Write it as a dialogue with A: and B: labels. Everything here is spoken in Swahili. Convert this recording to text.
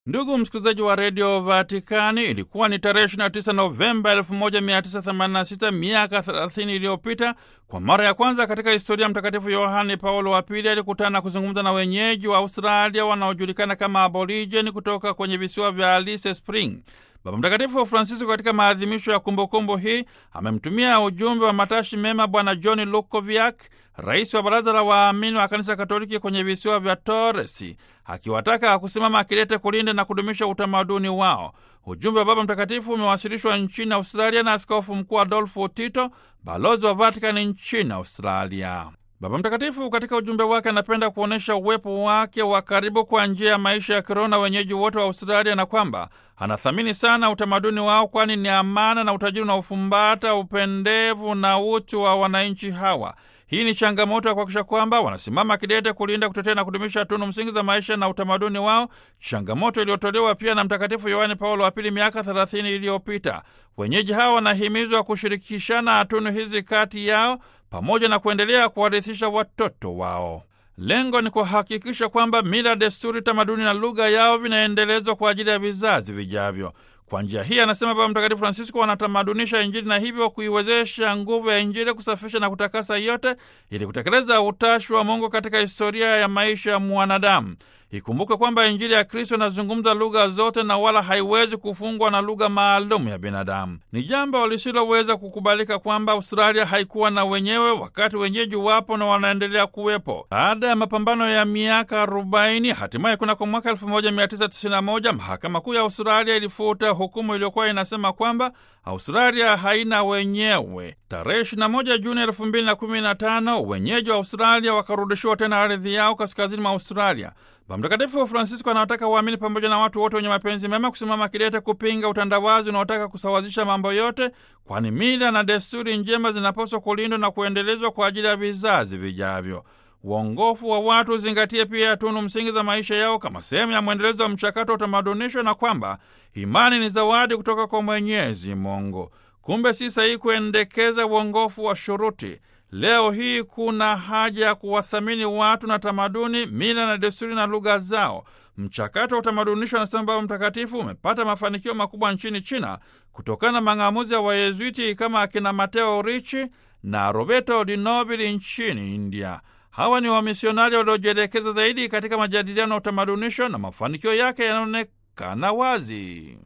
A: Ndugu msikilizaji wa redio Vatikani, ilikuwa ni tarehe 29 Novemba 1986, miaka 30 iliyopita, kwa mara ya kwanza katika historia Mtakatifu Yohane Paulo wa Pili alikutana na kuzungumza na wenyeji wa Australia wanaojulikana kama Aborigeni kutoka kwenye visiwa vya Alice Spring. Baba Mtakatifu Francisco katika maadhimisho ya kumbukumbu hii amemtumia ujumbe wa matashi mema Bwana John Lukoviak, rais wa baraza la waamini wa kanisa Katoliki kwenye visiwa vya Torres, akiwataka kusimama kidete kulinda na kudumisha utamaduni wao. Ujumbe wa Baba Mtakatifu umewasilishwa nchini Australia na Askofu Mkuu Adolfo Tito, balozi wa Vatikani nchini Australia. Baba Mtakatifu katika ujumbe wake anapenda kuonyesha uwepo wake wa karibu kwa njia ya maisha ya kiroho na wenyeji wote wa Australia, na kwamba anathamini sana utamaduni wao, kwani ni amana na utajiri na ufumbata upendevu na utu wa wananchi hawa. Hii ni changamoto ya kuhakikisha kwamba wanasimama kidete kulinda, kutetea na kudumisha tunu msingi za maisha na utamaduni wao, changamoto iliyotolewa pia na Mtakatifu Yohane Paulo wa Pili miaka 30 iliyopita. Wenyeji hawa wanahimizwa kushirikishana tunu hizi kati yao pamoja na kuendelea kuwarithisha watoto wao. Lengo ni kuhakikisha kwamba mila, desturi, tamaduni na lugha yao vinaendelezwa kwa ajili ya vizazi vijavyo. Kwa njia hii, anasema Baba Mtakatifu Francisco, wanatamadunisha Injili na hivyo kuiwezesha nguvu ya Injili kusafisha na kutakasa yote ili kutekeleza utashi wa Mungu katika historia ya maisha ya mwanadamu. Ikumbuke kwamba Injili ya Kristo inazungumza lugha zote na wala haiwezi kufungwa na lugha maalum ya binadamu. Ni jambo lisiloweza kukubalika kwamba Australia haikuwa na wenyewe wakati wenyeji wapo na wanaendelea kuwepo. Baada ya mapambano ya miaka 40, hatimaye kunako mwaka 1991 Mahakama Kuu ya Australia ilifuta hukumu iliyokuwa inasema kwamba Australia haina wenyewe. Tarehe 21 Juni 2015 wenyeji wa Australia wakarudishiwa tena ardhi yao kaskazini mwa Australia. Baba Mtakatifu Francisco anawataka waamini pamoja na watu wote wenye mapenzi mema kusimama kidete kupinga utandawazi unaotaka kusawazisha mambo yote, kwani mila na desturi njema zinapaswa kulindwa na kuendelezwa kwa ajili ya vizazi vijavyo. Uongofu wa watu uzingatie pia tunu msingi za maisha yao kama sehemu ya mwendelezo wa mchakato wa utamadunisho, na kwamba imani ni zawadi kutoka kwa Mwenyezi Mungu. Kumbe si sahihi kuendekeza uongofu wa shuruti. Leo hii kuna haja ya kuwathamini watu na tamaduni, mila na desturi na lugha zao. Mchakato wa utamadunisho, anasema Baba Mtakatifu, umepata mafanikio makubwa nchini China kutokana na mang'amuzi ya Wayezuiti kama akina Matteo Ricci na Roberto Di Nobili nchini India. Hawa ni wamisionari waliojielekeza zaidi katika majadiliano ya utamadunisho na mafanikio yake yanaonekana wazi.